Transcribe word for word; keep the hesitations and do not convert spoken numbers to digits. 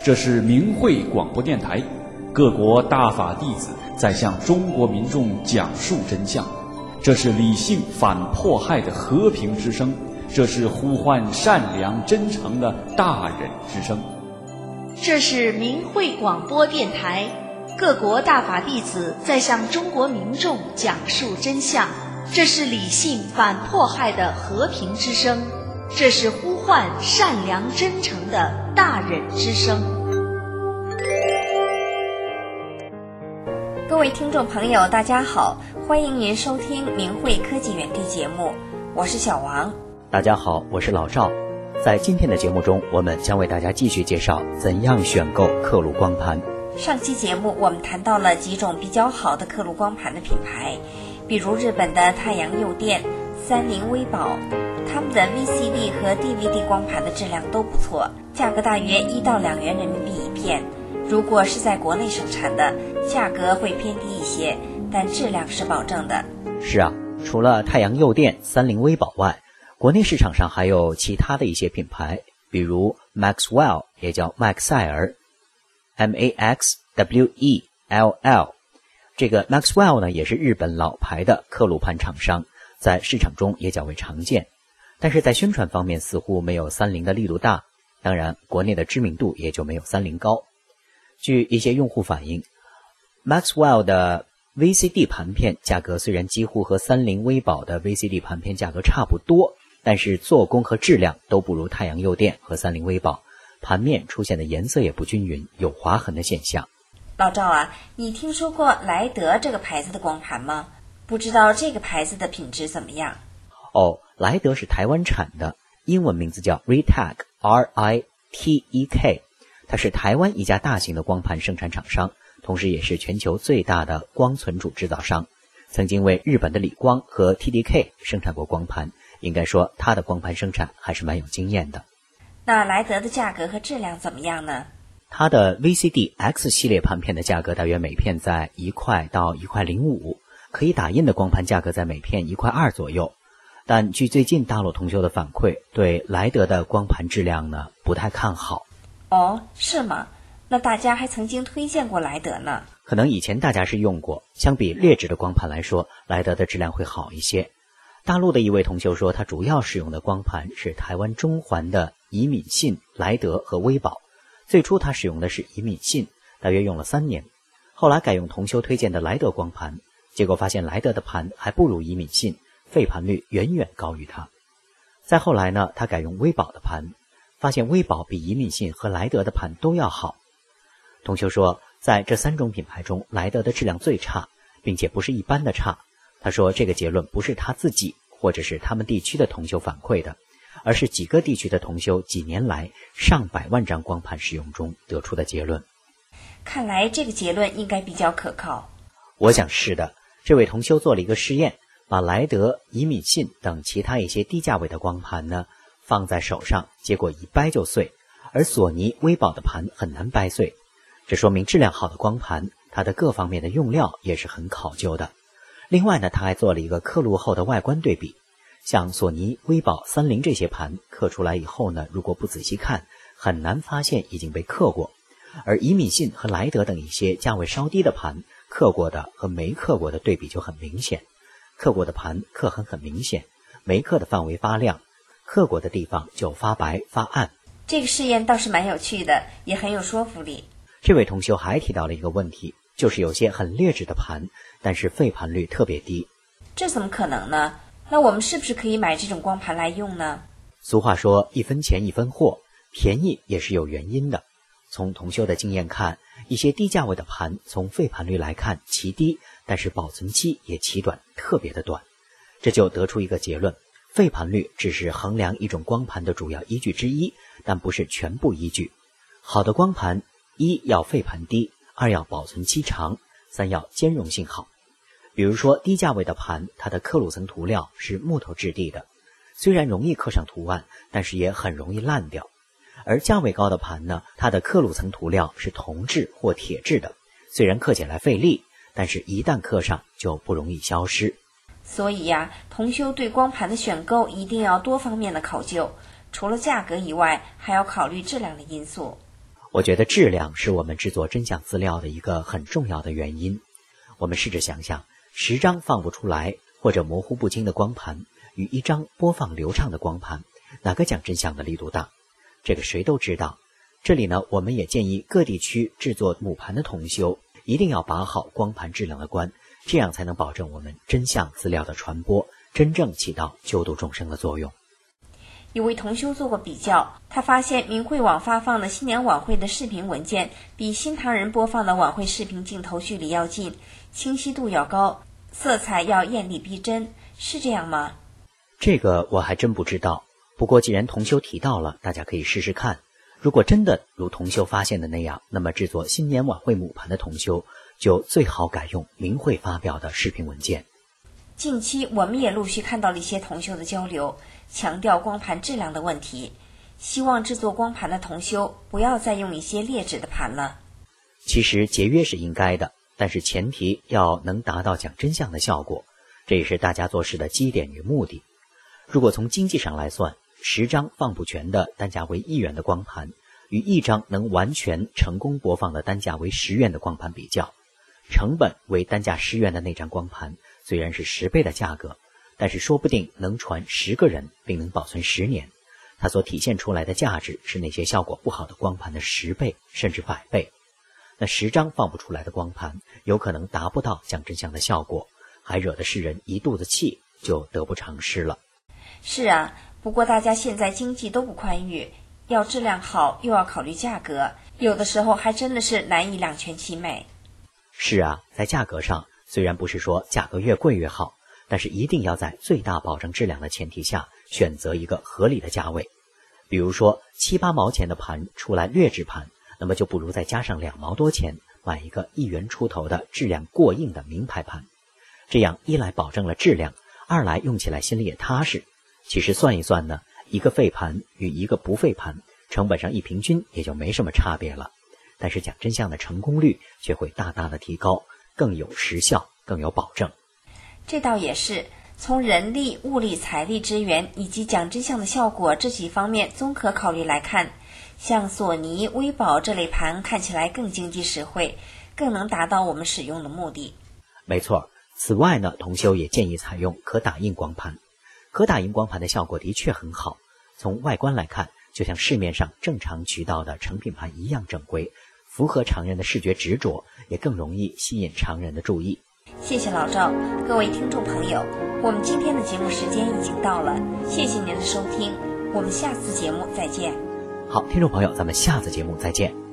这是明慧广播电台，各国大法弟子在向中国民众讲述真相。这是理性反迫害的和平之声，这是呼唤善良真诚的大忍之声。 这是明慧广播电台，各国大法弟子在向中国民众讲述真相。这是理性反迫害的和平之声，这是呼唤善良真诚的大忍之声。 各位听众朋友，大家好，欢迎您收听明慧科技园地节目，我是小王。 大家好，我是老赵。在今天的节目中，我们将为大家继续介绍怎样选购刻录光盘。 上期节目我们谈到了几种比较好的刻录光盘的品牌，比如日本的太阳诱电、三菱微宝，他们的 V C D 和 D V D 光盘的质量都不错，价格大约一到两元人民币一片。如果是在国内生产的，价格会偏低一些，但质量是保证的。 是啊，除了太阳诱电、三菱微宝外，国内市场上还有其他的一些品牌，比如 Maxwell， 也叫麦克塞尔 ，M A X W E L L。这个 Maxwell 呢，也是日本老牌的刻录盘厂商，在市场中也较为常见，但是在宣传方面似乎没有三菱的力度大，当然国内的知名度也就没有三菱高。据一些用户反映， Maxwell 的 V C D 盘片价格虽然几乎和三菱微宝的 V C D 盘片价格差不多，但是做工和质量都不如太阳诱电和三菱微宝，盘面出现的颜色也不均匀，有划痕的现象。 老赵啊，你听说过莱德这个牌子的光盘吗？不知道这个牌子的品质怎么样？ 哦，莱德是台湾产的，英文名字叫 Ritec R I T E K， 它是台湾一家大型的光盘生产厂商，同时也是全球最大的光存储制造商，曾经为日本的理光和 T D K 生产过光盘，应该说它的光盘生产还是蛮有经验的。 那莱德的价格和质量怎么样呢？ 它的 V C D X 系列盘片的价格大约每片在一块到一块零五，可以打印的光盘价格在每片一块二左右。但据最近大陆同修的反馈，对莱德的光盘质量呢不太看好。 哦，是吗？那大家还曾经推荐过莱德呢。 可能以前大家是用过，相比劣质的光盘来说，莱德的质量会好一些。大陆的一位同修说，他主要使用的光盘是台湾中环的宜敏信、莱德和微宝。最初他使用的是宜敏信，大约用了三年，后来改用同修推荐的莱德光盘，结果发现莱德的盘还不如宜敏信，废盘率远远高于它。再后来呢，他改用微宝的盘，发现微宝比宜敏信和莱德的盘都要好。同修说，在这三种品牌中，莱德的质量最差，并且不是一般的差。他说这个结论不是他自己或者是他们地区的同修反馈的，而是几个地区的同修几年来上百万张光盘使用中得出的结论。 看来这个结论应该比较可靠。 我想是的，这位同修做了一个试验，把莱德、宜敏信等其他一些低价位的光盘呢放在手上，结果一掰就碎，而索尼、微宝的盘很难掰碎。这说明质量好的光盘，它的各方面的用料也是很考究的。另外呢，他还做了一个刻录后的外观对比，像索尼、微宝、三菱这些盘刻出来以后呢，如果不仔细看，很难发现已经被刻过。而宜敏信和莱德等一些价位稍低的盘，刻过的和没刻过的对比就很明显。刻过的盘刻痕很明显，没刻的范围发亮，刻过的地方就发白发暗。 这个试验倒是蛮有趣的，也很有说服力。 这位同修还提到了一个问题，就是有些很劣质的盘，但是废盘率特别低。 这怎么可能呢？那我们是不是可以买这种光盘来用呢？ 俗话说一分钱一分货，便宜也是有原因的。从同修的经验看，一些低价位的盘从废盘率来看奇低，但是保存期也奇短，特别的短。这就得出一个结论，废盘率只是衡量一种光盘的主要依据之一，但不是全部依据。好的光盘，一要废盘低，二要保存期长，三要兼容性好。比如说低价位的盘，它的刻录层涂料是木头质地的，虽然容易刻上图案，但是也很容易烂掉。而价位高的盘呢，它的刻录层涂料是铜质或铁质的，虽然刻起来费力，但是一旦刻上就不容易消失。 所以呀、啊，同修对光盘的选购一定要多方面的考究，除了价格以外，还要考虑质量的因素。 我觉得质量是我们制作真相资料的一个很重要的原因。我们试着想想，十张放不出来或者模糊不清的光盘与一张播放流畅的光盘，哪个讲真相的力度大？这个谁都知道。这里呢，我们也建议各地区制作母盘的同修一定要把好光盘质量的关，这样才能保证我们真相资料的传播真正起到救度众生的作用。 有位同修做过比较，他发现明慧网发放的新年晚会的视频文件比新唐人播放的晚会视频镜头距离要近，清晰度要高，色彩要艳丽逼真，是这样吗？ 这个我还真不知道，不过既然同修提到了，大家可以试试看。如果真的如同修发现的那样，那么制作新年晚会母盘的同修就最好改用明慧发表的视频文件。 近期我们也陆续看到了一些同修的交流，强调光盘质量的问题，希望制作光盘的同修不要再用一些劣质的盘了。 其实节约是应该的，但是前提要能达到讲真相的效果，这也是大家做事的基点与目的。如果从经济上来算，十张放不全的单价为一元的光盘与一张能完全成功播放的单价为十元的光盘比较，成本为单价十元的那张光盘虽然是十倍的价格，但是说不定能传十个人并能保存十年，它所体现出来的价值是那些效果不好的光盘的十倍甚至百倍。那十张放不出来的光盘有可能达不到讲真相的效果，还惹得世人一肚子气，就得不偿失了。 是啊，不过大家现在经济都不宽裕，要质量好又要考虑价格，有的时候还真的是难以两全其美。 是啊，在价格上虽然不是说价格越贵越好，但是一定要在最大保证质量的前提下选择一个合理的价位。比如说七八毛钱的盘出来劣质盘，那么就不如再加上两毛多钱买一个一元出头的质量过硬的名牌盘。这样一来保证了质量，二来用起来心里也踏实。其实算一算呢，一个废盘与一个不废盘成本上一平均也就没什么差别了，但是讲真相的成功率却会大大的提高，更有时效，更有保证。 这倒也是，从人力、物力、财力资源以及讲真相的效果这几方面综合考虑来看，像索尼、微宝这类盘看起来更经济实惠，更能达到我们使用的目的。 没错，此外呢，同修也建议采用可打印光盘。可打印光盘的效果的确很好，从外观来看，就像市面上正常渠道的成品盘一样正规，符合常人的视觉执着，也更容易吸引常人的注意。 谢谢老赵，各位听众朋友，我们今天的节目时间已经到了，谢谢您的收听，我们下次节目再见。 好，听众朋友，咱们下次节目再见。